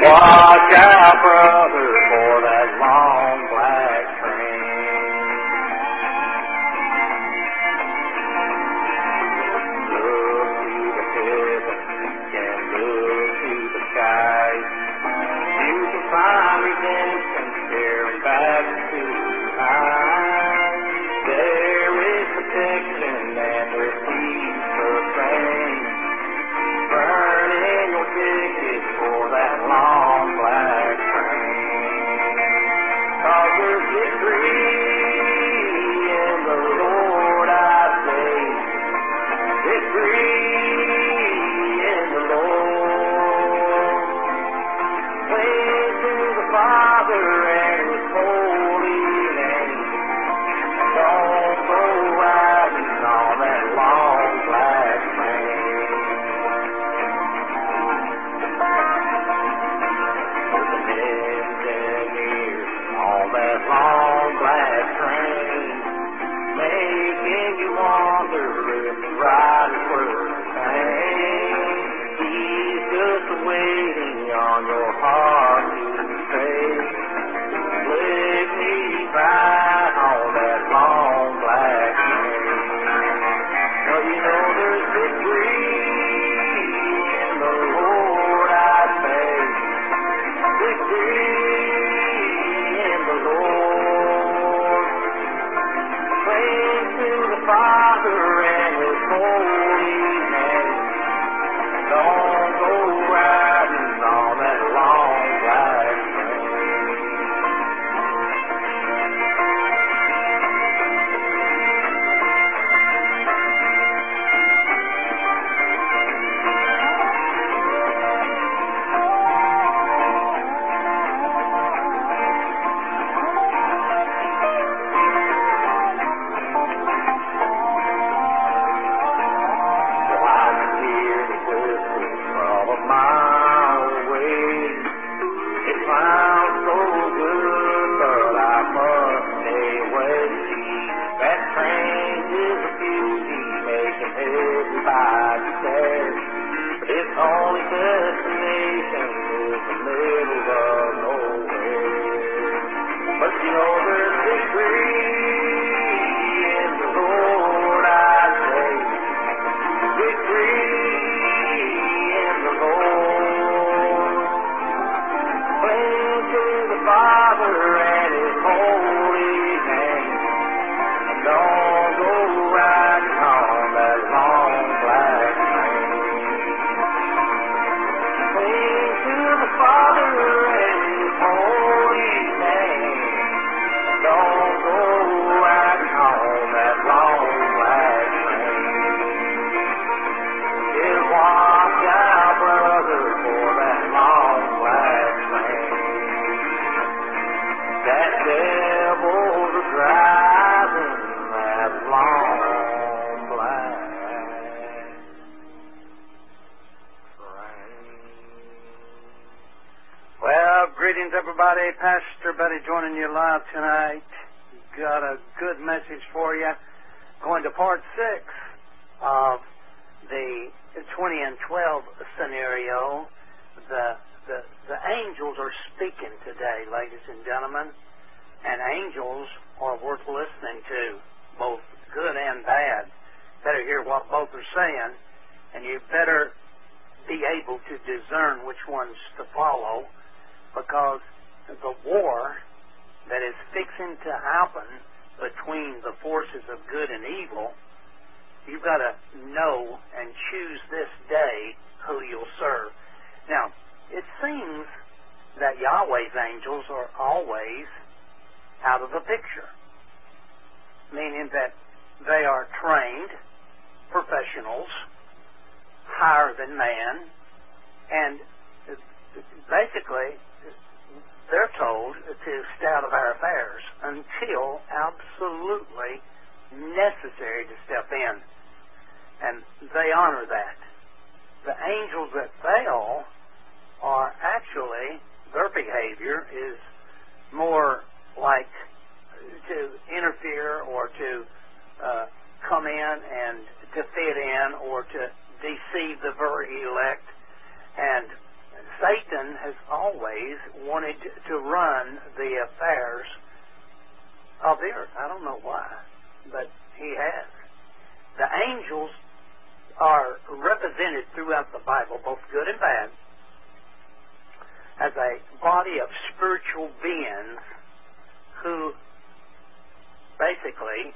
Watch out, brother, for that long black train. Look to the heavens and look to the skies. You can find redemption staring back to high. There is protection and with peace sustained. Burn in your ticket for that long black train. 'Cause there's victory in the Lord, I say. Victory in the Lord. Praise to the Father and His holy name. Don't go riding on that long black train. That long black train, making you wonder if the rider's worth the pain. He's just waiting on your heart to say, let me ride on that long black train. Well, you know there's victory in the Lord, I say. Victory in the Lord. Praise to the Father and His holy name. Don't go riding on that long black train. Its only destination is the middle of nowhere. But you know there's victory in the Lord, I say. Victory in the Lord. Praise to the Father and His holy name. Don't go riding on that long black train. Father and His holy name. Don't go riding on that long black train. Just watch out, brother, for that long black train. That devil's driving that long black train. Well, greetings, everybody. Pastor Betty joining you live tonight. Got a good message for you. Going to part 6 of the 20 and 12 scenario. The angels are speaking today, ladies and gentlemen. And angels are worth listening to, both good and bad. Better hear what both are saying, and you better be able to discern which ones to follow. Because the war that is fixing to happen between the forces of good and evil, you've got to know and choose this day who you'll serve. Now, it seems that Yahweh's angels are always out of the picture, meaning that they are trained professionals, higher than man, and basically they're told to stay out of our affairs until absolutely necessary to step in. And they honor that. The angels that fail are actually, their behavior is more like to interfere or to come in and to fit in or to deceive the very elect. And Satan has always wanted to run the affairs of the earth. I don't know why, but he has. The angels are represented throughout the Bible, both good and bad, as a body of spiritual beings who basically,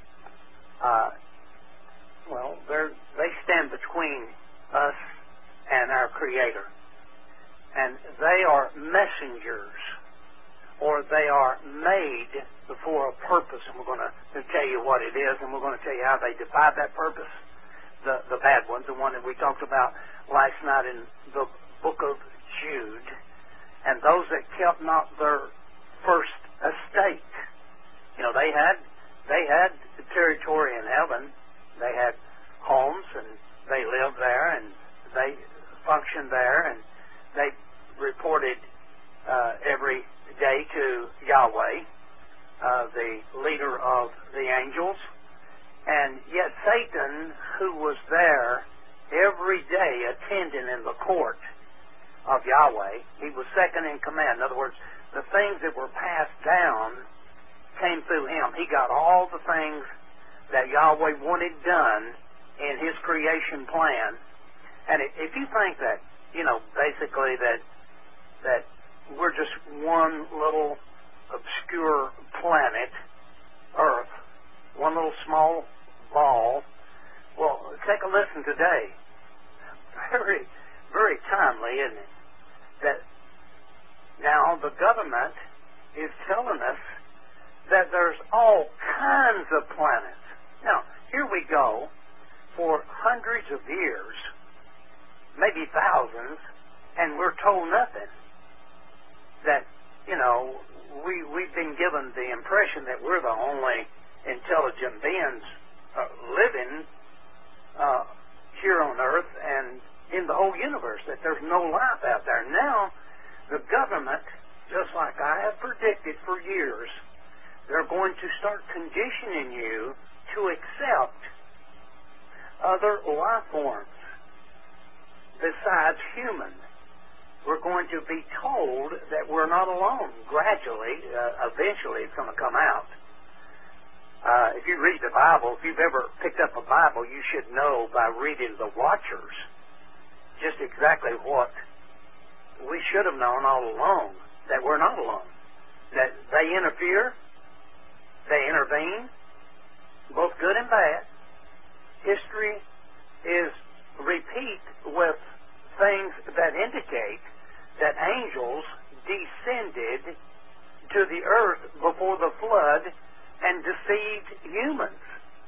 they stand between us and our Creator. And they are messengers, or they are made for a purpose. And we're going to tell you what it is, and we're going to tell you how they divide that purpose. The bad ones, the one that we talked about last night in the book of Jude, and those that kept not their first estate. You know, they had territory in heaven. They had homes, and they lived there, and they functioned there, and they reported every day to Yahweh, the leader of the angels. And yet Satan, who was there every day attending in the court of Yahweh, he was second in command. In other words, the things that were passed down came through him. He got all the things that Yahweh wanted done in his creation plan. And if you think that, you know, basically that we're just one little obscure planet, Earth, one little small ball, well, take a listen today. Very, very timely, isn't it? That now the government is telling us that there's all kinds of planets. Now, here we go for hundreds of years, maybe thousands, and we're told nothing. That, you know, we've been given the impression that we're the only intelligent beings living here on Earth and in the whole universe, that there's no life out there. Now, the government, just like I have predicted for years, they're going to start conditioning you to accept other life forms besides human. We're going to be told that we're not alone. Gradually, eventually it's going to come out. If you read the Bible, if you've ever picked up a Bible, you should know by reading the Watchers just exactly what we should have known all along, that we're not alone. That they interfere, they intervene, both good and bad. History is replete with things that indicate that angels descended to the earth before the flood and deceived humans.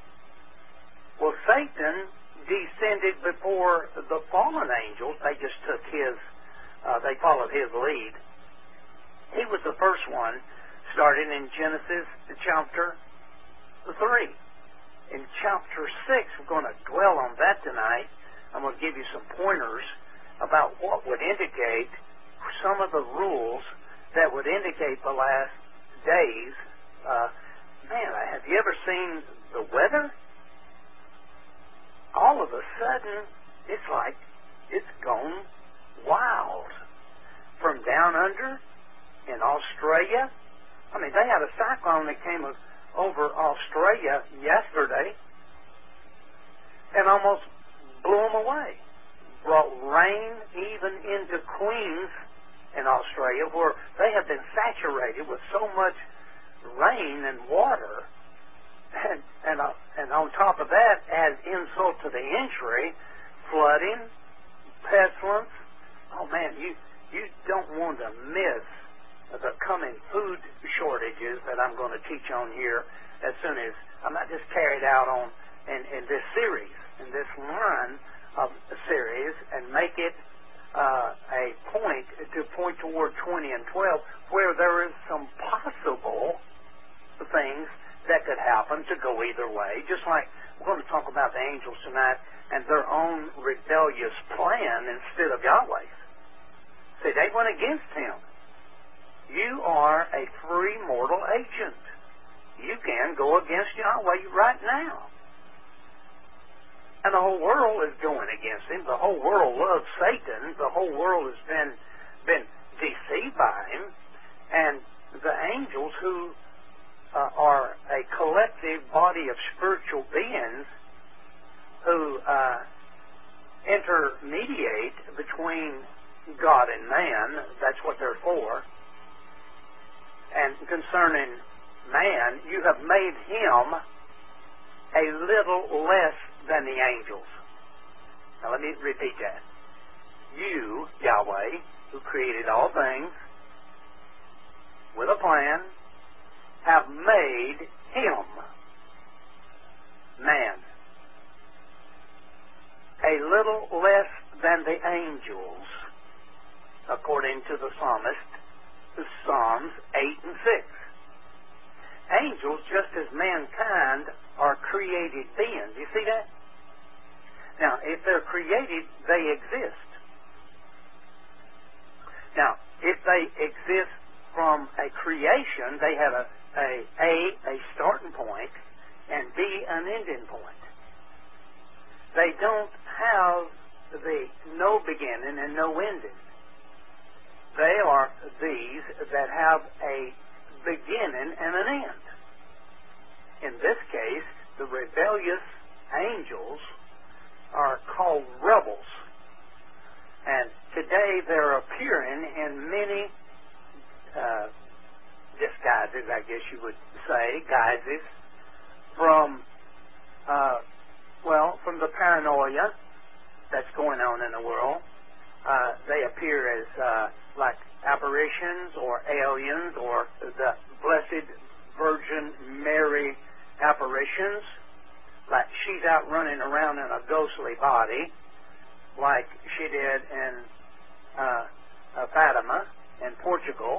Well, Satan descended before the fallen angels. They just took they followed his lead. He was the first one, starting in Genesis chapter 3. In chapter 6, we're going to dwell on that tonight. I'm going to give you some pointers about what would indicate some of the rules that would indicate the last days. Have you ever seen the weather? All of a sudden, it's like it's gone wild. From down under in Australia, I mean, they had a cyclone that came over Australia yesterday and almost blew them away. Brought rain even into Queens in Australia, where they have been saturated with so much rain and water, and on top of that, add insult to the injury, flooding, pestilence. Oh man, you don't want to miss the coming food shortages that I'm going to teach on here as soon as I'm not just carried out on in this series, in this line of series, and make it a point to point toward 20 and 12, where there is some possible things that could happen to go either way. Just like we're going to talk about the angels tonight and their own rebellious plan instead of Yahweh's. See, they went against him. You are a free mortal agent. You can go against Yahweh right now. And the whole world is going against him. The whole world loves Satan. The whole world has been deceived by him. And the angels, who are a collective body of spiritual beings who intermediate between God and man, that's what they're for. And concerning man, you have made him a little less than the angels. Now let me repeat that. You, Yahweh, who created all things with a plan, have made him, man, a little less than the angels, according to the psalmist, Psalms 8 and 6. Angels, just as mankind, are created beings. You see that? Now, if they're created, they exist. Now, if they exist from a creation, they have a starting point, and B, an ending point. They don't have the no beginning and no ending. They are these that have a beginning and an end. In this case, the rebellious angels are called rebels. And today they're appearing in many disguises, I guess you would say, guises, from from the paranoia that's going on in the world. They appear as like apparitions or aliens or the Blessed Virgin Mary apparitions, like she's out running around in a ghostly body, like she did in Fatima in Portugal.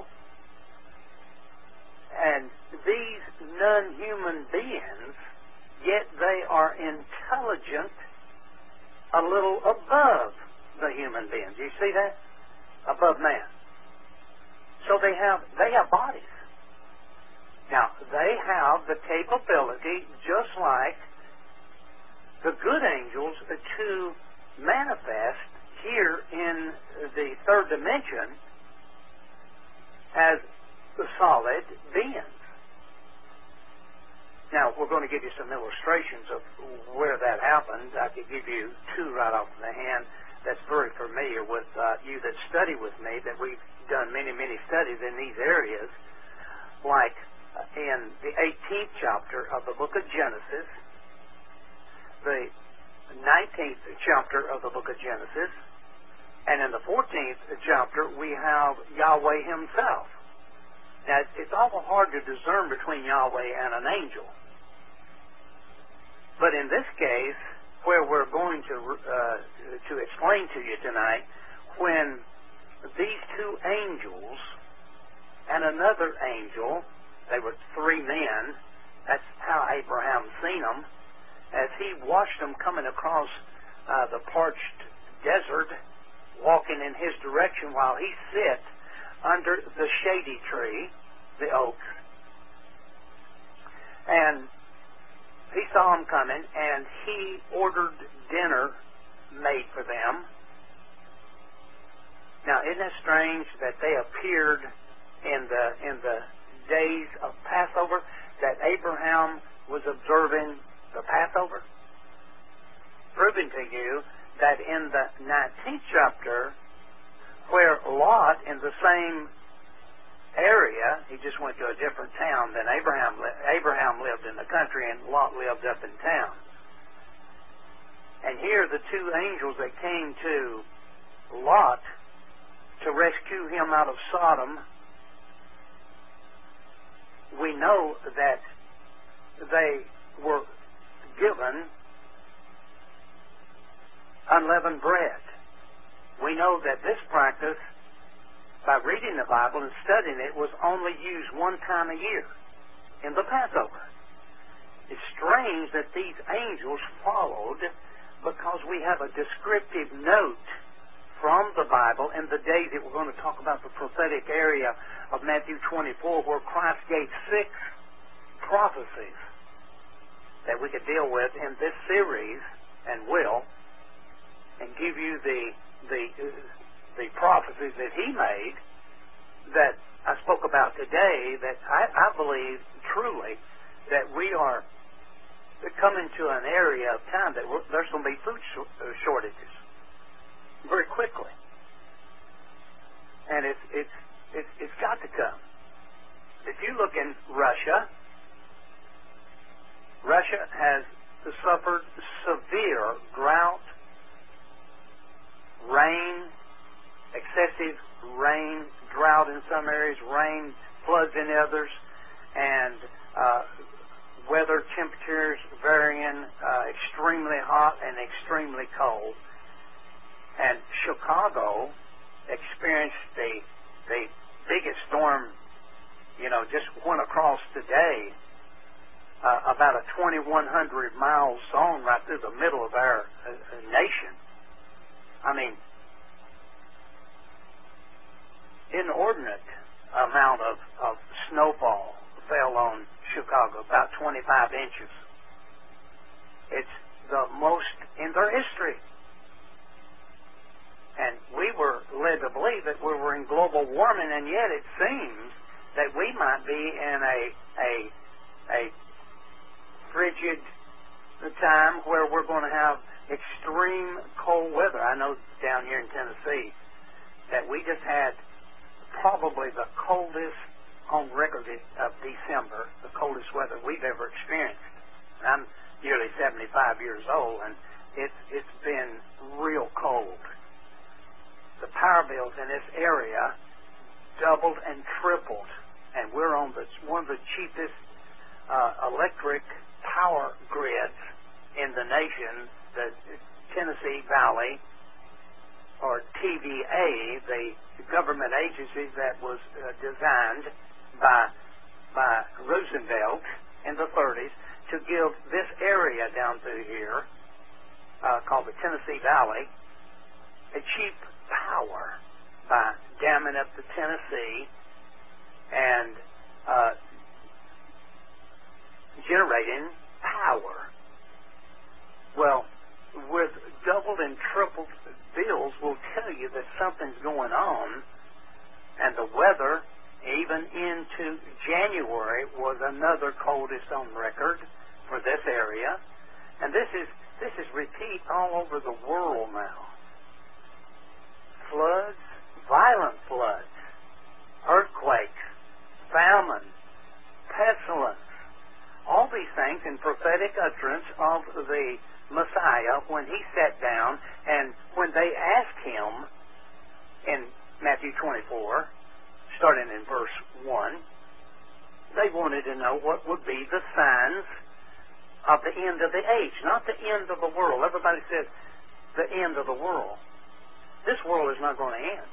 And these non-human beings, yet they are intelligent a little above the human beings. You see that? Above man. So they have bodies. Now, they have the capability, just like the good angels, to manifest here in the third dimension as the solid beings. Now, we're going to give you some illustrations of where that happened. I could give you two right off the hand that's very familiar with you that study with me, that we've done many, many studies in these areas, like in the 18th chapter of the book of Genesis, the 19th chapter of the book of Genesis, and in the 14th chapter we have Yahweh himself. Now, it's awful hard to discern between Yahweh and an angel. But in this case, where we're going to explain to you tonight, when these two angels and another angel, they were three men, that's how Abraham seen them, as he watched them coming across the parched desert, walking in his direction while he sat under the shady tree, the oak. And he saw them coming, and he ordered dinner made for them. Now, isn't it strange that they appeared in the days of Passover, that Abraham was observing the Passover? Proving to you that in the 19th chapter, where Lot, in the same area, he just went to a different town than Abraham. Abraham lived in the country and Lot lived up in town. And here the two angels that came to Lot to rescue him out of Sodom, we know that they were given unleavened bread. We know that this practice, by reading the Bible and studying it, was only used one time a year, in the Passover. It's strange that these angels followed, because we have a descriptive note from the Bible in the days that we're going to talk about the prophetic area of Matthew 24, where Christ gave 6 prophecies that we could deal with in this series, and will, and give you the prophecies that he made that I spoke about today, that I believe truly that we are coming to an area of time that there's going to be food shortages very quickly, and it's got to come. If you look in Russia has suffered severe drought, rain, excessive rain, drought in some areas, rain, floods in others, and weather temperatures varying extremely hot and extremely cold. And Chicago experienced the biggest storm, just went across today, about a 2,100-mile zone right through the middle of our nation. I mean, inordinate amount of snowfall fell on Chicago, about 25 inches. It's the most in their history. And we were led to believe that we were in global warming, and yet it seems that we might be in a frigid time where we're going to have extreme cold weather. I know down here in Tennessee that we just had probably the coldest on record of December, the coldest weather we've ever experienced. I'm nearly 75 years old, and it's been real cold. The power bills in this area doubled and tripled, and we're on one of the cheapest electric power grids in the nation, the Tennessee Valley, or TVA, the government agency that was designed by Roosevelt in the 30s to give this area down through here, called the Tennessee Valley, a cheap power by damming up the Tennessee and generating power. Well, with doubled and tripled bills will tell you that something's going on, and the weather, even into January, was another coldest on record for this area, and this is repeat all over the world now. Floods, violent floods, earthquakes, famine, pestilence, all these things in prophetic utterance of the Messiah when he sat down, and when they asked him in Matthew 24, starting in verse 1, they wanted to know what would be the signs of the end of the age, not the end of the world. Everybody said the end of the world. This world is not going to end.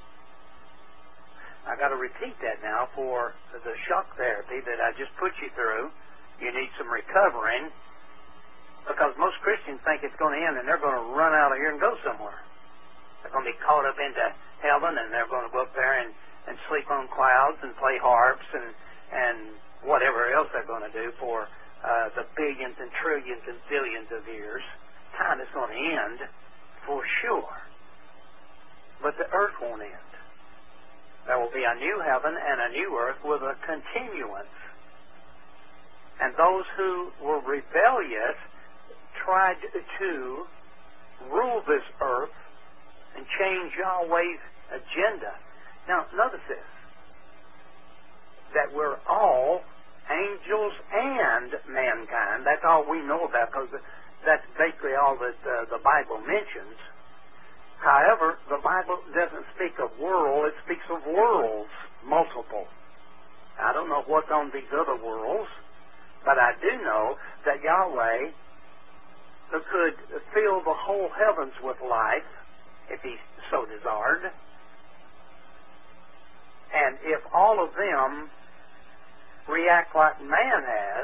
I got to repeat that now for the shock therapy that I just put you through. You need some recovering, because most Christians think it's going to end and they're going to run out of here and go somewhere. They're going to be caught up into heaven, and they're going to go up there and sleep on clouds and play harps and whatever else they're going to do for the billions and trillions and billions of years. Time is going to end for sure. But the earth won't end. There will be a new heaven and a new earth with a continuance. And those who were rebellious tried to rule this earth and change Yahweh's agenda. Now, notice this, that we're all angels and mankind. That's all we know about, because that's basically all that the Bible mentions. However, the Bible doesn't speak of world, it speaks of worlds, multiple. I don't know what's on these other worlds, but I do know that Yahweh could fill the whole heavens with life if he so desired. And if all of them react like man has,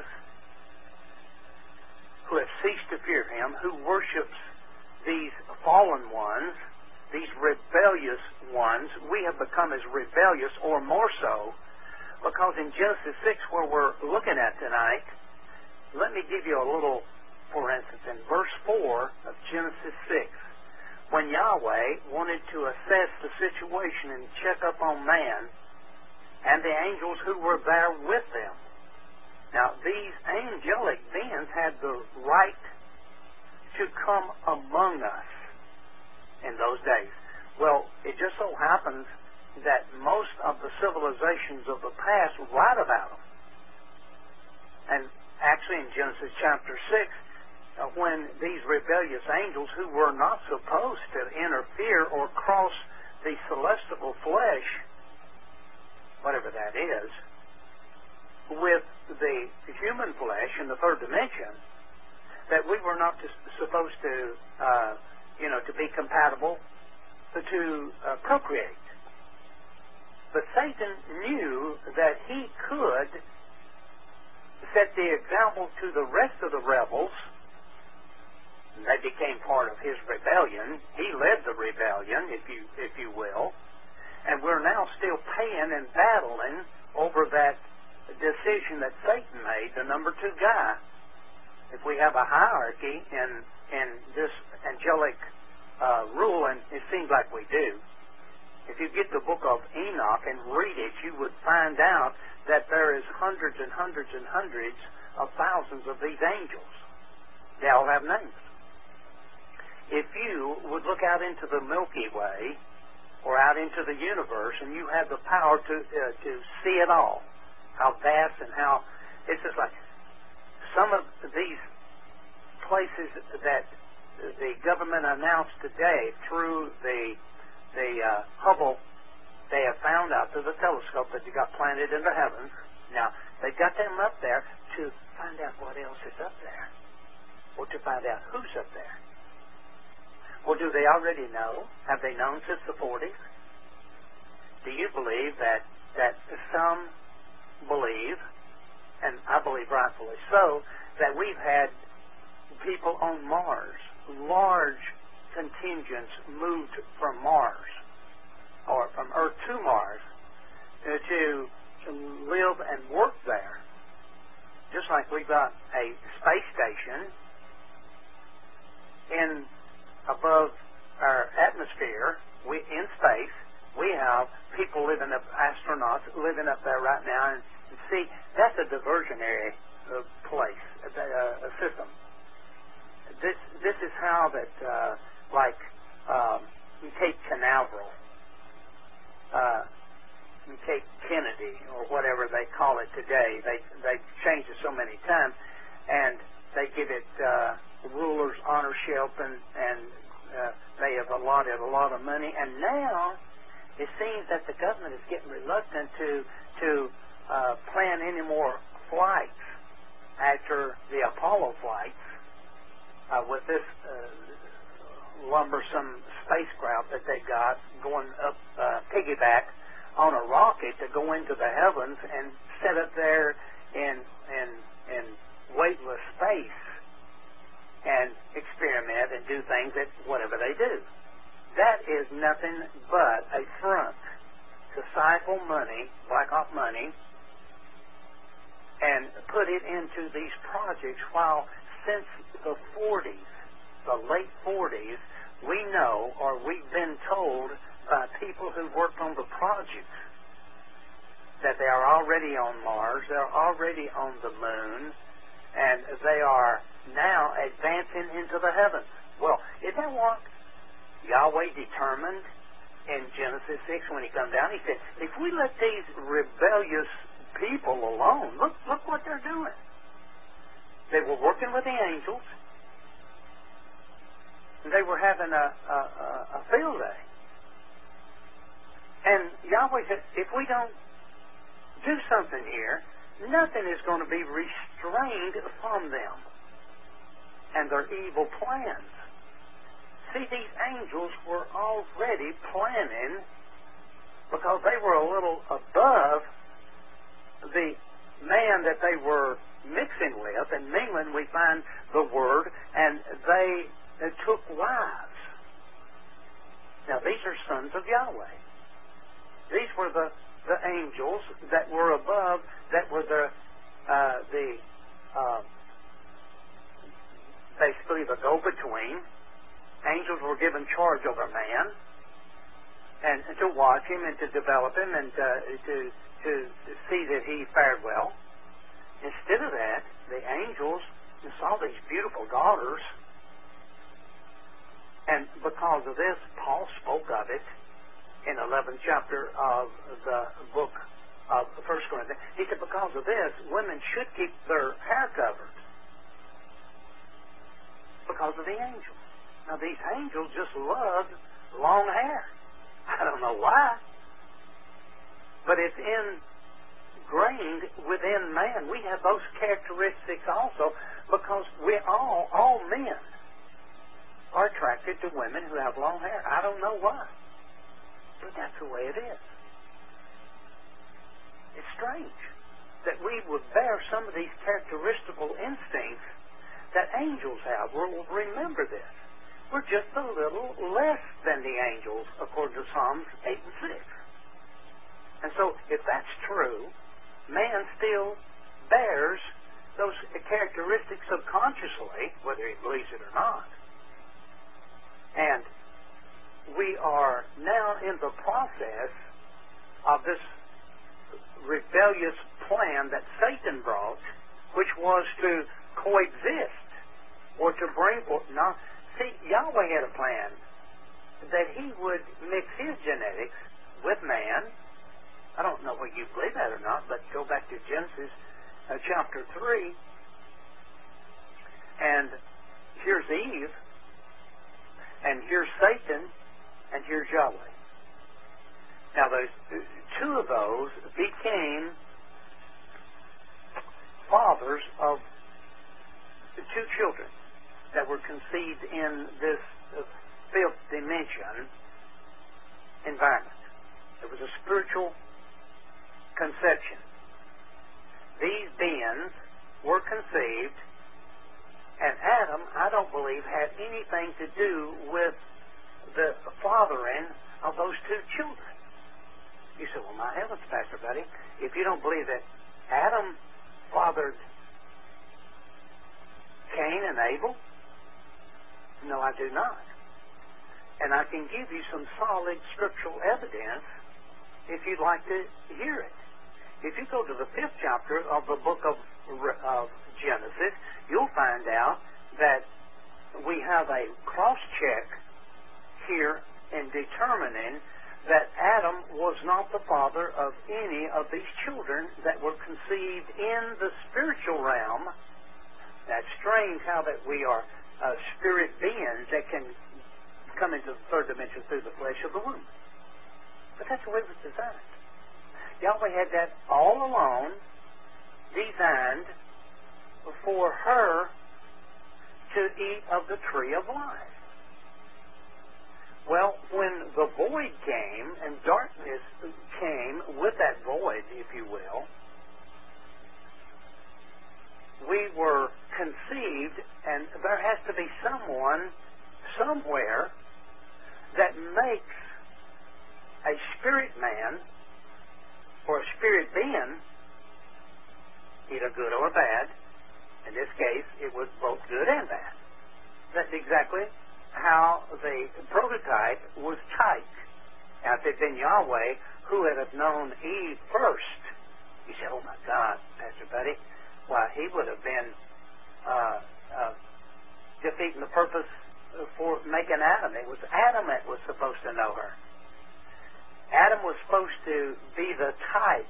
who have ceased to fear him, who worships these fallen ones, these rebellious ones, we have become as rebellious or more so, because in Genesis 6, where we're looking at tonight, let me give you a little, for instance, in verse 4 of Genesis 6, when Yahweh wanted to assess the situation and check up on man, and the angels who were there with them. Now, these angelic beings had the right to come among us in those days. Well, it just so happens that most of the civilizations of the past write about them. And actually in Genesis chapter 6, when these rebellious angels who were not supposed to interfere or cross the celestial flesh, whatever that is, with the human flesh in the third dimension, that we were not supposed to, to be compatible, to procreate. But Satan knew that he could set the example to the rest of the rebels. They became part of his rebellion. He led the rebellion, if you will. And we're now still paying and battling over that decision that Satan made, the number 2 guy. If we have a hierarchy in this angelic rule, and it seems like we do, if you get the book of Enoch and read it, you would find out that there is hundreds and hundreds and hundreds of thousands of these angels. They all have names. If you would look out into the Milky Way or out into the universe, and you have the power to see it all, how vast and how, it's just like some of these places that the government announced today through the Hubble, they have found out through the telescope that they got planted in the heavens. Now, they've got them up there to find out what else is up there, or to find out who's up there. Well, do they already know? Have they known since the 40s? Do you believe that some believe, and I believe rightfully so, that we've had people on Mars, large contingents moved from Mars, or from Earth to Mars, to live and work there. Just like we've got a space station above our atmosphere, in space, we have people living up, astronauts living up there right now, and see, that's a diversionary place, a system. This is how that, like Cape Canaveral, Cape Kennedy, or whatever they call it today. They've changed it so many times, and they give it ruler's honorship, and they have allotted a lot of money. And now it seems that the government is getting reluctant to plan any more flights after the Apollo flights with this lumbersome spacecraft that they got going up piggyback on a rocket to go into the heavens and set up there in weightless space and experiment and do things that whatever they do. That is nothing but a front to siphon money, black hawk money, and put it into these projects, while since the 40s, the late 40s, we know, or we've been told by people who worked on the projects, that they are already on Mars, they're already on the moon, and they are now advancing into the heavens. Well, isn't that what Yahweh determined in Genesis 6 when he come down? He said, if we let these rebellious people alone, look what they're doing. They were working with the angels, and they were having a field day. And Yahweh said, if we don't do something here, nothing is going to be restrained from them and their evil plans. See, these angels were already planning, because they were a little above the man that they were mixing with and mingling, we find the word, and they took wives. Now, these are sons of Yahweh. These were the angels that were above, that were basically the go-between. Angels were given charge over man, and to watch him and to develop him and to see that he fared well. Instead of that, the angels saw these beautiful daughters, and because of this, Paul spoke of it in the 11th chapter of the book of 1 Corinthians. He said, because of this, women should keep their hair covered because of the angels. Now, these angels just loved long hair. I don't know why, but it's ingrained within man. We have those characteristics also because we all men are attracted to women who have long hair. I don't know why, but that's the way it is. It's strange that we would bear some of these characteristical instincts that angels have. We'll remember this. We're just a little less than the angels, according to Psalms 8 and 6. And so, if that's true, man still bears those characteristics subconsciously, whether he believes it or not. And we are now in the process of this rebellious plan that Satan brought, which was to coexist or to bring forth. Now, see, Yahweh had a plan that he would mix his genetics with man. I don't know whether you believe that or not, but go back to Genesis chapter 3, and here's Eve, and here's Satan, and here's Yahweh. Now, those two of those became fathers of the two children that were conceived in this fifth dimension environment. It was a spiritual conception. These beings were conceived, and Adam, I don't believe, had anything to do with the fathering of those two children. You say, well, my heavens, Pastor Buddy, if you don't believe that Adam fathered Cain and Abel, no, I do not. And I can give you some solid scriptural evidence if you'd like to hear it. If you go to the 5th chapter of the book of Genesis, you'll find out that we have a cross-check here in determining that Adam was not the father of any of these children that were conceived in the spiritual realm. That's strange how that we are spirit beings that can come into the third dimension through the flesh of the womb. But that's the way it was designed. Yahweh had that all along designed for her to eat of the tree of life. Well, when the void came and darkness came with that void, if you will, we were conceived, and there has to be someone somewhere that makes a spirit man or a spirit being either good or bad. In this case, it was both good and bad. That's exactly how the prototype was typed. Now, if it had been Yahweh, who would have known Eve first? You say, oh my God, Pastor Buddy, why, he would have been defeating the purpose for making Adam. It was Adam that was supposed to know her. Adam was supposed to be the type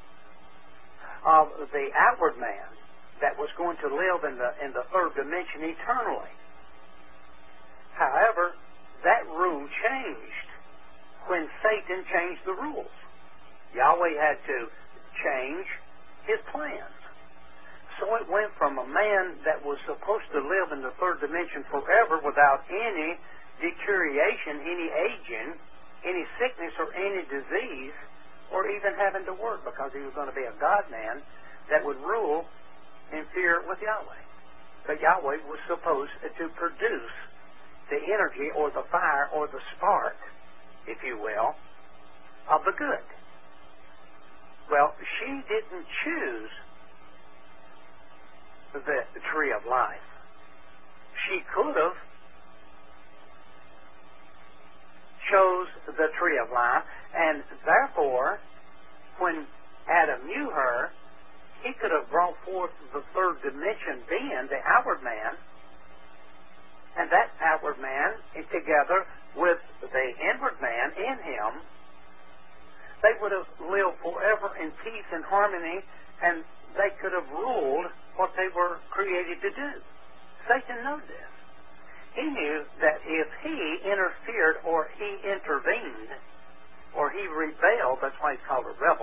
of the outward man that was going to live in the third dimension eternally. However, that rule changed when Satan changed the rules. Yahweh had to change his plans. So it went from a man that was supposed to live in the third dimension forever without any deterioration, any aging, any sickness or any disease, or even having to work, because he was going to be a God-man that would rule in fear with Yahweh. But Yahweh was supposed to produce the energy or the fire or the spark, if you will, of the good. Well, she didn't choose the tree of life. She could have chose the tree of life, and therefore, when Adam knew her, he could have brought forth the third dimension being the outward man, and that outward man, together with the inward man in him, they would have lived forever in peace and harmony, and they could have ruled what they were created to do. Satan knew this. He knew that if he interfered or he intervened or he rebelled, that's why he's called a rebel,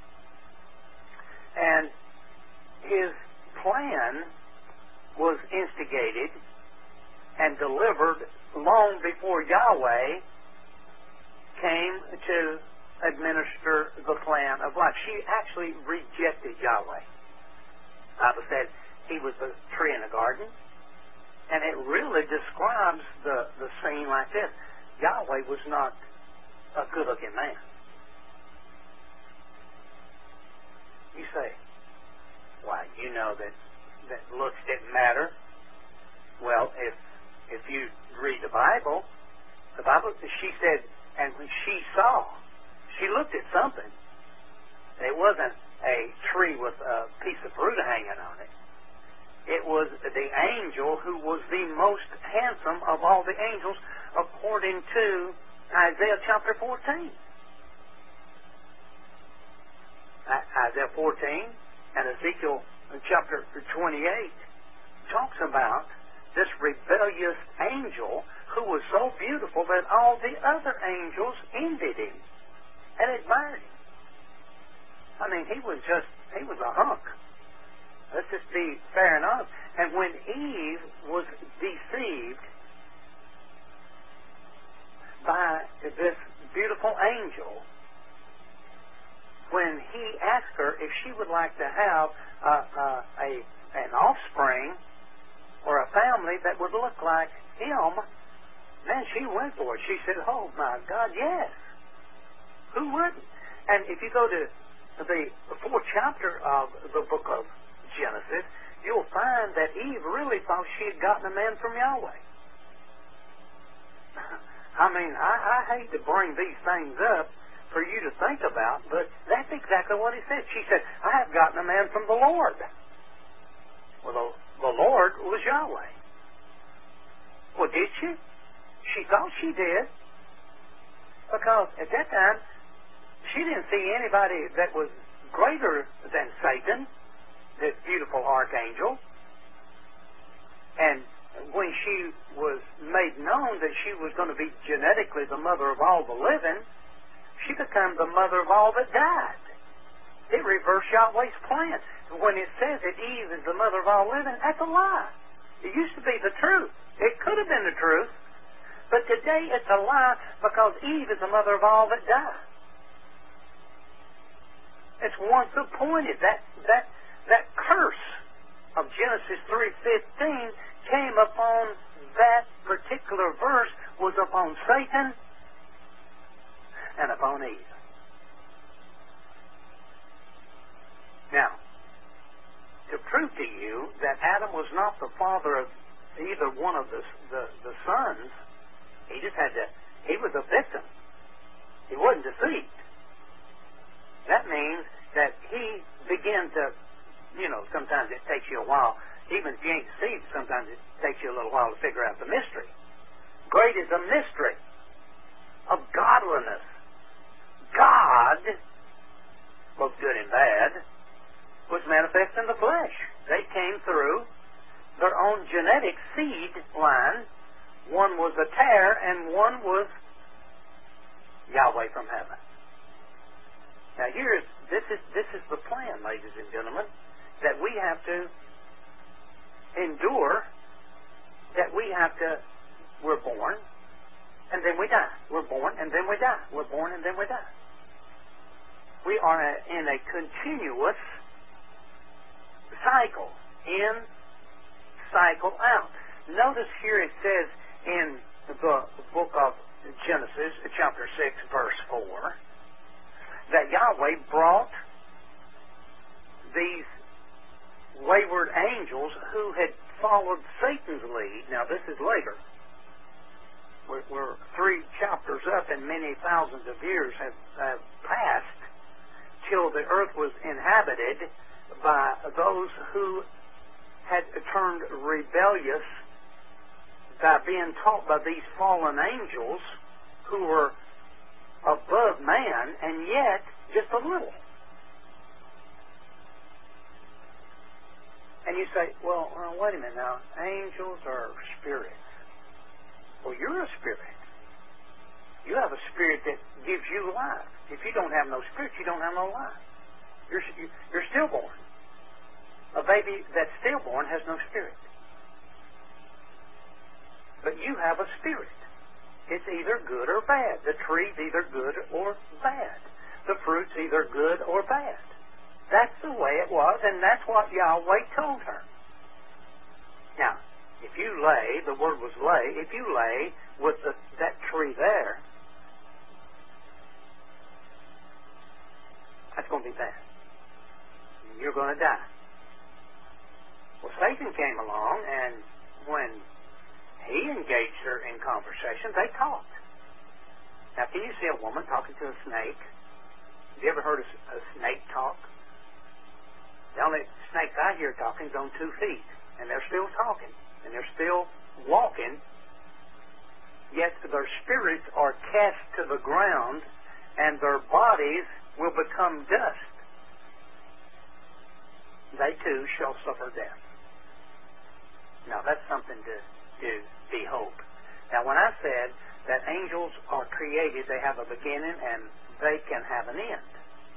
and his plan was instigated and delivered long before Yahweh came to administer the plan of life. She actually rejected Yahweh. The Bible said he was a tree in the garden, and it really describes the scene like this. Yahweh was not a good-looking man. You say, why, you know that looks didn't matter. Well, if you read the Bible, she said, and when she saw, she looked at something. It wasn't a tree with a piece of fruit hanging on it. It was the angel who was the most handsome of all the angels, according to Isaiah chapter 14. Isaiah 14 and Ezekiel chapter 28 talks about this rebellious angel who was so beautiful that all the other angels envied him and admired him. I mean, he was a hunk. Let's just be fair and honest. And when Eve was deceived by this beautiful angel, when he asked her if she would like to have an offspring or a family that would look like him, man, she went for it. She said, oh my God, yes. Who wouldn't? And if you go to the 4th chapter of the book of Genesis, you'll find that Eve really thought she had gotten a man from Yahweh. I mean, I hate to bring these things up for you to think about, but that's exactly what he said. She said, I have gotten a man from the Lord. Well, the Lord was Yahweh. Well, did she? She thought she did. Because at that time, she didn't see anybody that was greater than Satan, this beautiful archangel. And when she was made known that she was going to be genetically the mother of all the living, she became the mother of all that died. It reversed Yahweh's plan. When it says that Eve is the mother of all living, that's a lie. It used to be the truth. It could have been the truth. But today it's a lie because Eve is the mother of all that died. It's once appointed. That curse of Genesis 3:15 came upon that particular verse, was upon Satan and upon Eve. Now, to prove to you that Adam was not the father of either one of the sons, he was a victim. He wasn't deceived. That means that he began to, sometimes it takes you a while. Even if you ain't deceived, sometimes it takes you a little while to figure out the mystery. Great is the mystery of godliness. God, both good and bad, was manifest in the flesh. They came through their own genetic seed line. One was a tare and one was Yahweh from heaven. Now this is the plan, ladies and gentlemen, that we have to endure, that we're born and then we die. We're born and then we die. We're born and then we die. We are in a continuous cycle, in, cycle out. Notice here it says in the book of Genesis, chapter 6, verse 4, that Yahweh brought these wayward angels who had followed Satan's lead. Now, this is later. We're 3 chapters up and many thousands of years have passed till the earth was inhabited by those who had turned rebellious by being taught by these fallen angels who were above man, and yet just a little. And you say, well, wait a minute now. Angels are spirits. Well, you're a spirit. You have a spirit that gives you life. If you don't have no spirit, you don't have no life. You're stillborn. A baby that's stillborn has no spirit. But you have a spirit. It's either good or bad. The tree's either good or bad. The fruit's either good or bad. That's the way it was, and that's what Yahweh told her. Now, if you lay, the word was lay, if you lay with that tree there, that's going to be bad. You're going to die. Well, Satan came along, and when he engaged her in conversation, they talked. Now, can you see a woman talking to a snake? Have you ever heard a snake talk? The only snakes I hear talking is on 2 feet, and they're still talking, and they're still walking, yet their spirits are cast to the ground, and their bodies will become dust. They too shall suffer death. Now, that's something to behold. Now, when I said that angels are created, they have a beginning, and they can have an end.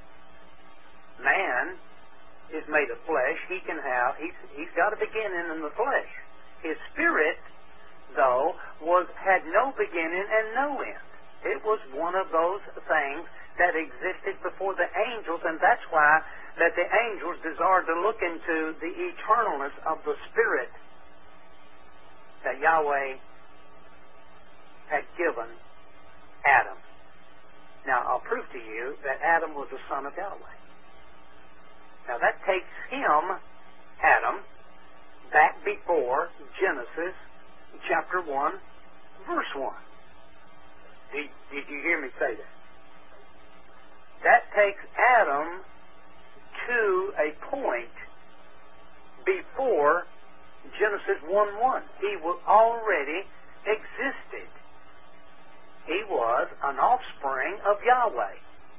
Man is made of flesh. He's got a beginning in the flesh. His spirit, though, had no beginning and no end. It was one of those things that existed before the angels, and that's why that the angels desired to look into the eternalness of the spirit that Yahweh had given Adam. Now, I'll prove to you that Adam was the son of Yahweh. Now, that takes him, Adam, back before Genesis chapter 1, verse 1. Did you hear me say that? That takes Adam to a point before Genesis 1:1. He already existed. He was an offspring of Yahweh.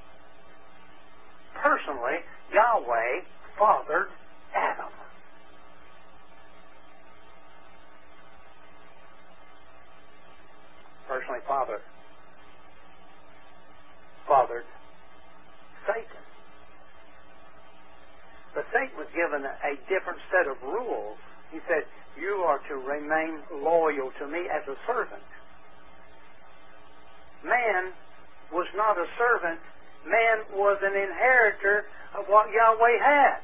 Personally, Yahweh fathered Adam. Personally, fathered Satan. But Satan was given a different set of rules. He said, you are to remain loyal to me as a servant. Man was not a servant. Man was an inheritor of what Yahweh had.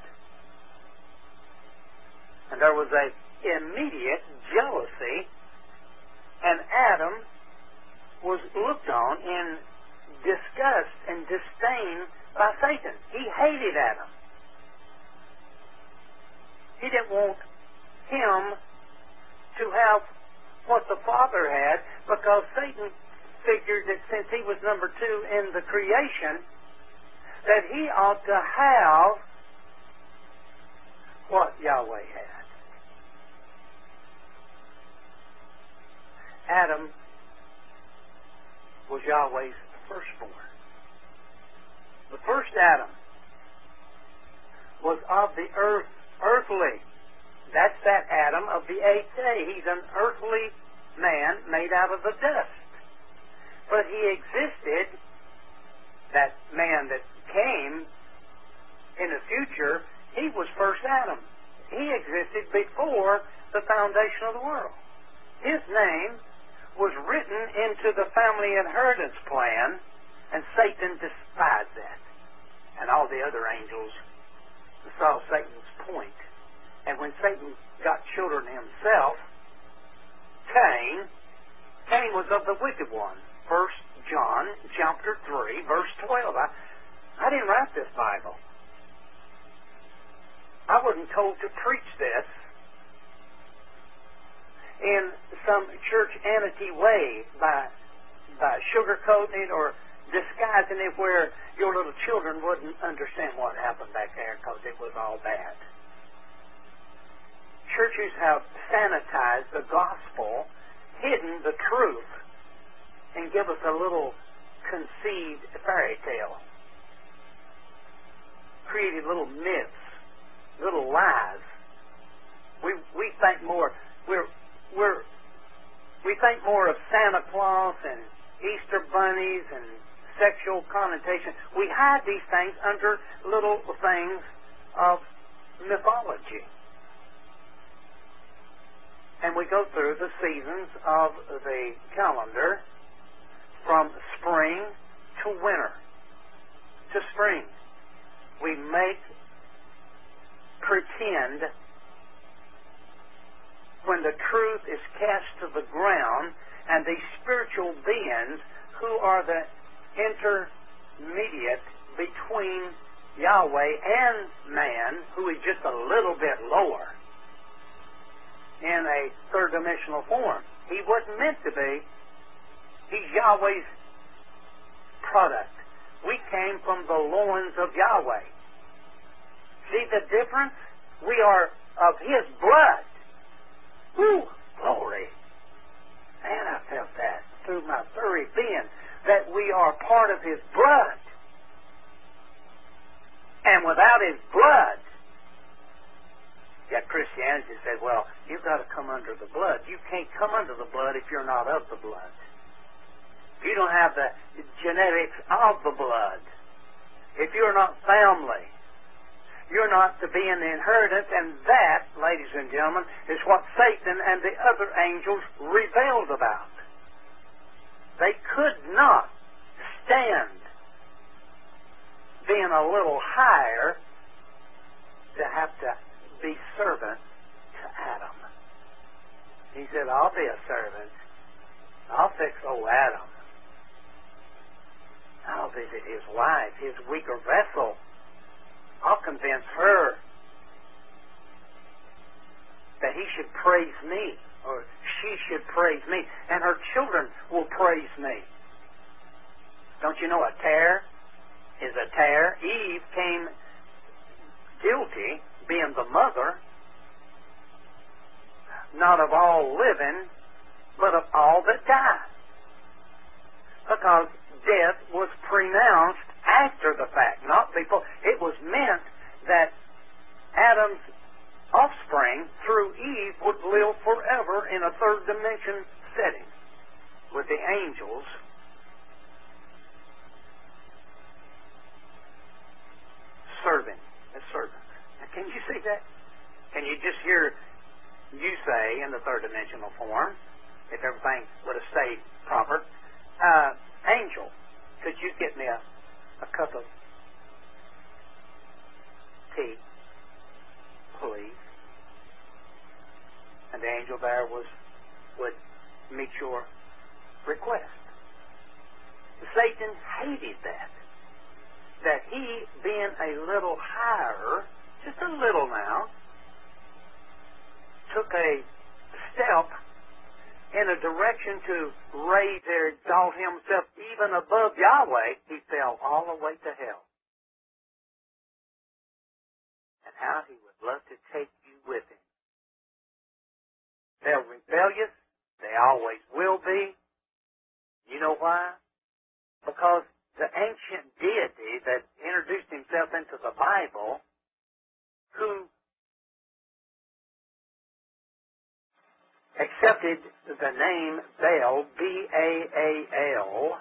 And there was an immediate jealousy, and Adam was looked on in disgust and disdain by Satan. He hated Adam. He didn't want him to have what the Father had, because Satan figured that since he was number 2 in the creation, that he ought to have what Yahweh had. Adam was Yahweh's firstborn. The first Adam was of the earthly. That's that Adam of the 8th day. He's an earthly man made out of the dust. But he existed, that man that came in the future, he was first Adam. He existed before the foundation of the world. His name was written into the family inheritance plan, and Satan despised that. And all the other angels saw Satan's point. And when Satan got children himself, Cain was of the wicked one. 1 John chapter 3, verse 12. I didn't write this Bible. I wasn't told to preach this in some church-anity way by by sugarcoating it or disguising it where your little children wouldn't understand what happened back there because it was all bad. Churches have sanitized the gospel, hidden the truth, and give us a little conceived fairy tale. Created little myths, little lies. We think more. We think more of Santa Claus and Easter bunnies and sexual connotation. We hide these things under little things of mythology. And we go through the seasons of the calendar from spring to winter to spring. We make pretend when the truth is cast to the ground, and these spiritual beings who are the intermediate between Yahweh and man, who is just a little bit lower in a third dimensional form. He wasn't meant to be. He's Yahweh's product. We came from the loins of Yahweh. See the difference? We are of His blood. Woo! Glory. Man, I felt that through my very being, that we are part of His blood. And without His blood, yet Christianity said, well, you've got to come under the blood. You can't come under the blood if you're not of the blood. If you don't have the genetics of the blood, if you're not family, you're not to be in the inheritance, and that, ladies and gentlemen, is what Satan and the other angels rebelled about. They could not stand being a little higher to have to be servant to Adam. He said, I'll be a servant. I'll fix old Adam. I'll visit his wife, his weaker vessel. I'll convince her that he should praise me, or she should praise me, and her children will praise me. Don't you know a tare is a tare? Eve came guilty, being the mother, not of all living, but of all that die. Because death was pronounced after the fact, not before. It was meant that Adam's offspring, through Eve, would live forever in a third dimension setting with the angels. Serving as servants. Now, can you see that? Can you just hear you say in the third dimensional form, if everything would have stayed proper, angel, could you get me a cup of tea, please? And the angel there would meet your request. Satan hated that he, being a little higher, just a little now, took a step in a direction to raise or exalt himself even above Yahweh. He fell all the way to hell. And how he would love to take you with him. They're rebellious. They always will be. You know why? Because the ancient deity that introduced himself into the Bible, who accepted the name Baal, B-A-A-L,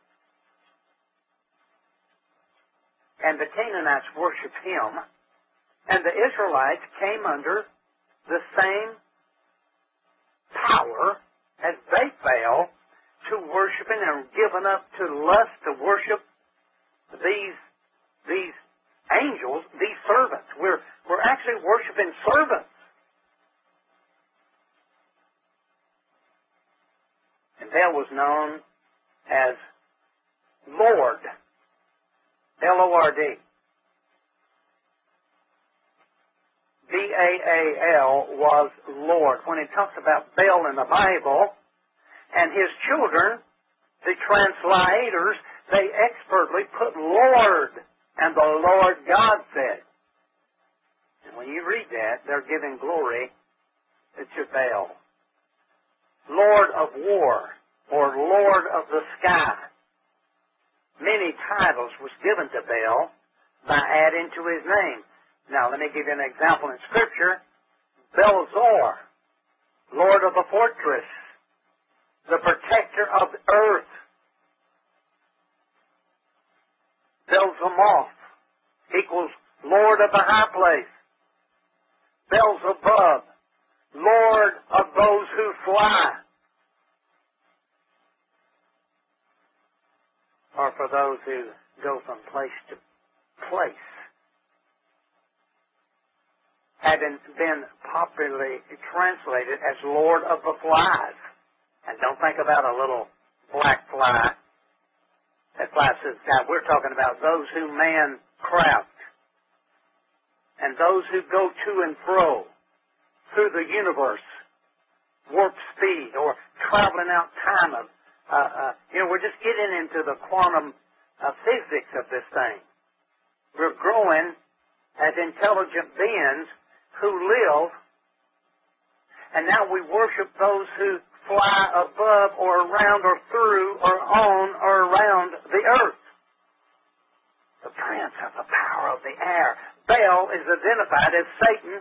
and the Canaanites worshiped him, and the Israelites came under the same power as they fell to worshiping and given up to lust to worship these angels, these servants. We're actually worshiping servants. And Baal was known as Lord, L-O-R-D. B-A-A-L was Lord. When it talks about Baal in the Bible and his children, the translators, they expertly put Lord, and the Lord God said. And when you read that, they're giving glory to Baal. Lord of war, or Lord of the sky. Many titles was given to Baal by adding to his name. Now, let me give you an example in Scripture. Belzor, Lord of the fortress, the protector of the earth. Belzemoth equals Lord of the high place. Beelzebub, Lord of those who fly. Or for those who go from place to place. Having been popularly translated as Lord of the flies. And don't think about a little black fly that flies through the sky. We're talking about those who man craft. And those who go to and fro through the universe, warp speed, or traveling out time. We're just getting into the quantum physics of this thing. We're growing as intelligent beings who live, and now we worship those who fly above or around or through or on or around the earth. The prince of the power of the air. Baal is identified as Satan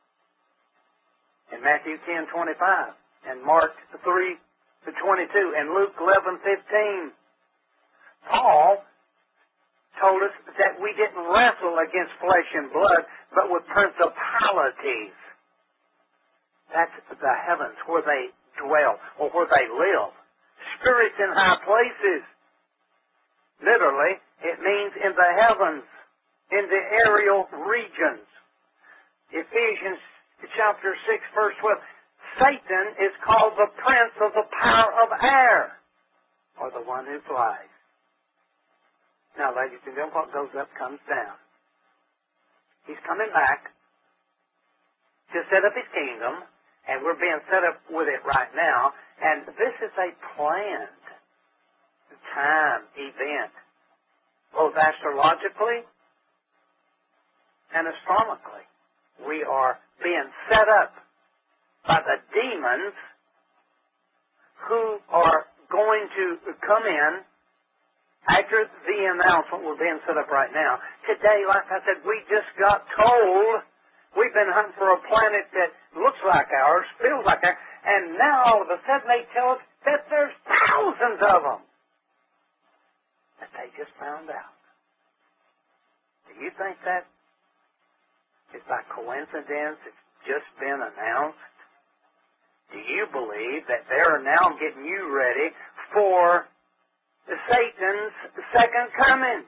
in Matthew 10:25 and Mark 3:22 and Luke 11:15. Paul told us that we didn't wrestle against flesh and blood, but with principalities. That's the heavens, where they dwell or where they live. Spirits in high places. Literally, it means in the heavens, in the aerial regions. Ephesians chapter 6, verse 12. Satan is called the prince of the power of air, or the one who flies. Now, ladies and gentlemen, what goes up comes down. He's coming back to set up his kingdom, and we're being set up with it right now. And this is a planned time event, both astrologically and astronomically. We are being set up by the demons who are going to come in after the announcement. We're being set up right now. Today, like I said, we just got told we've been hunting for a planet that looks like ours, feels like ours, and now all of a sudden they tell us that there's thousands of them that they just found out. Do you think that is by coincidence? It's just been announced? Do you believe that they're now getting you ready for Satan's second coming?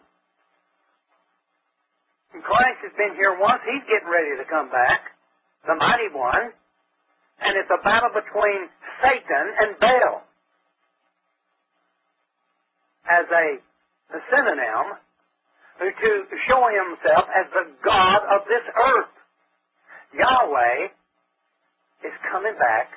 And Christ has been here once. He's getting ready to come back, the mighty one. And it's a battle between Satan and Baal as a synonym to show himself as the God of this earth. Yahweh is coming back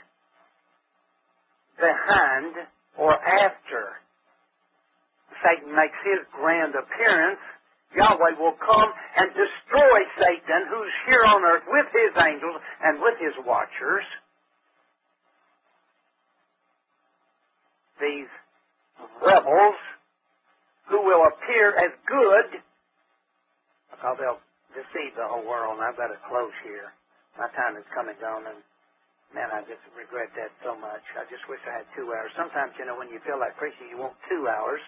behind or after Satan makes his grand appearance. Yahweh will come and destroy Satan, who's here on earth with his angels and with his watchers. These rebels who will appear as good, because they'll deceive the whole world. And I've got to close here. My time is coming down, and man, I just regret that so much. I just wish I had 2 hours. Sometimes, when you feel like preaching, you want 2 hours.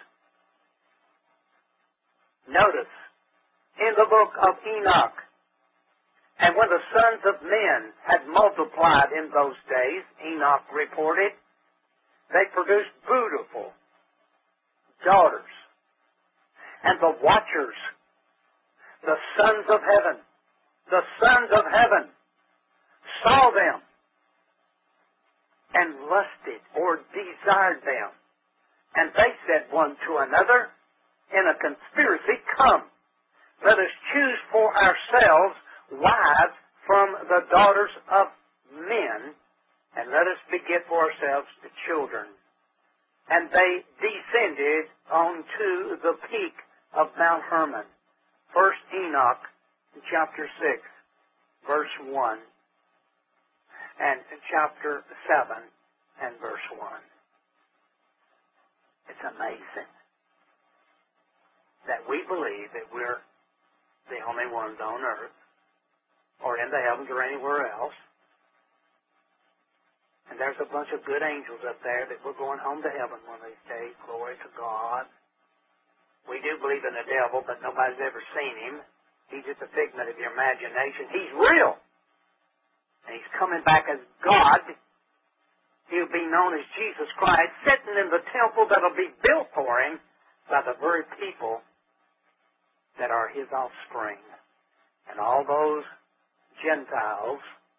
Notice, in the book of Enoch, and when the sons of men had multiplied in those days, Enoch reported, they produced beautiful daughters. And the watchers, the sons of heaven, saw them and lusted or desired them. And they said one to another in a conspiracy, "Come, let us choose for ourselves wives from the daughters of men, and let us beget for ourselves the children." And they descended onto the peak of Mount Hermon. First Enoch, chapter 6, verse 1, and chapter 7 and verse 1. It's amazing that we believe that we're the only ones on earth, or in the heavens, or anywhere else. And there's a bunch of good angels up there that we're going home to heaven one of these days. Glory to God. We do believe in the devil, but nobody's ever seen him. He's just a figment of your imagination. He's real. And he's coming back as God. He'll be known as Jesus Christ, sitting in the temple that'll be built for him by the very people that are his offspring. And all those Gentiles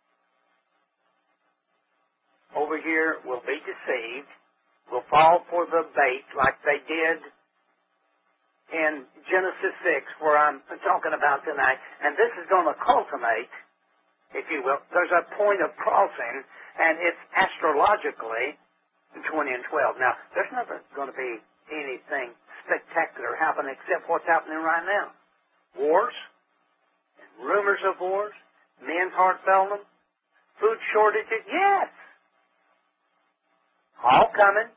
over here will be deceived, will fall for the bait like they did in Genesis 6, where I'm talking about tonight. And this is going to culminate, if you will. There's a point of crossing, and it's astrologically 20 and 12. Now, there's never going to be anything spectacular happen except what's happening right now. Wars, and rumors of wars, men's heart seldom, food shortages, yes. All coming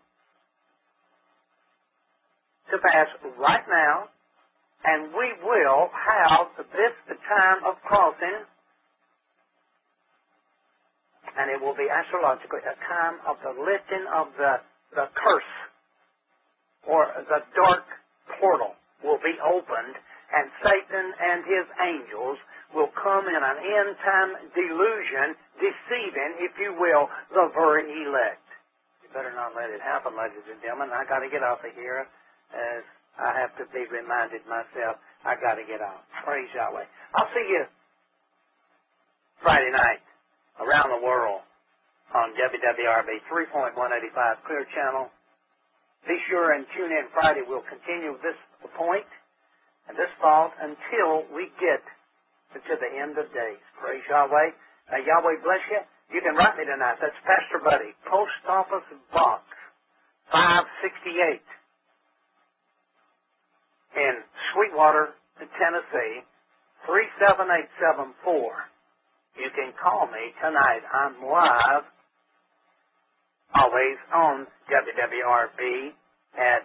to pass right now, and we will have this time of crossing, and it will be astrologically a time of the lifting of the curse, or the dark portal will be opened, and Satan and his angels will come in an end-time delusion, deceiving, if you will, the very elect. You better not let it happen, ladies and gentlemen. I got to get off of here, as I have to be reminded myself. I got to get off. Praise Yahweh. I'll see you Friday night around the world on WWRB 3.185 Clear Channel. Be sure and tune in Friday. We'll continue this point and this thought until we get to the end of days. Praise Yahweh. Yahweh bless you. You can write me tonight. That's Pastor Buddy, Post Office Box 568 in Sweetwater, Tennessee, 37874. You can call me tonight. I'm live, always on WWRB at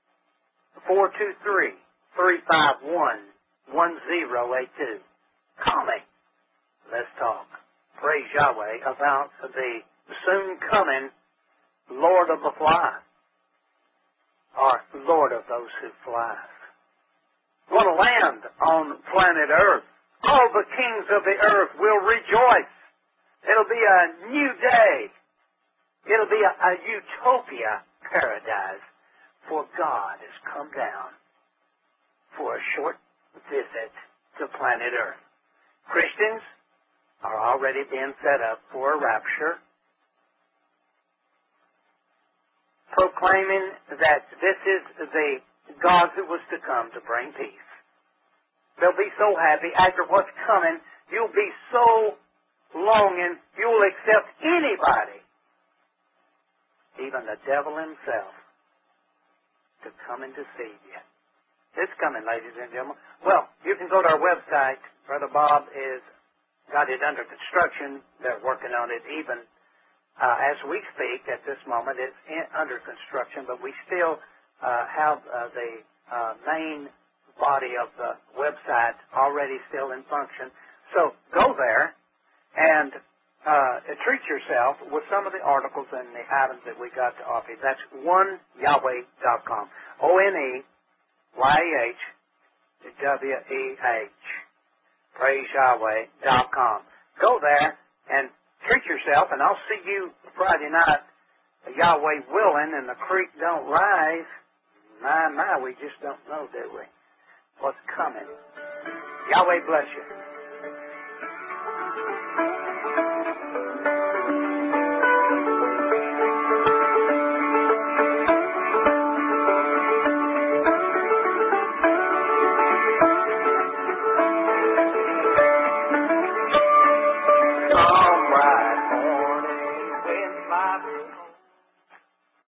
423-351-1082. Call me. Let's talk. Praise Yahweh about the soon coming Lord of the Flies, or Lord of those who flies. Going to land on planet Earth. All the kings of the earth will rejoice. It'll be a new day. It'll be a utopia paradise, for God has come down for a short visit to planet Earth. Christians are already being set up for a rapture, proclaiming that this is the God who was to come to bring peace. They'll be so happy after what's coming. You'll be so longing, you'll accept anybody, even the devil himself, to come and deceive you. It's coming, ladies and gentlemen. Well, you can go to our website. Brother Bob is got it under construction. They're working on it even as we speak at this moment. It's under construction, but we still have the main body of the website already still in function. So go there and treat yourself with some of the articles and the items that we got to offer. That's oneyahweh.com. ONEYAHWEH. PraiseYahweh.com. Go there and treat yourself, and I'll see you Friday night, Yahweh willing, and the creek don't rise. My, we just don't know, do we? What's coming. Yahweh bless you.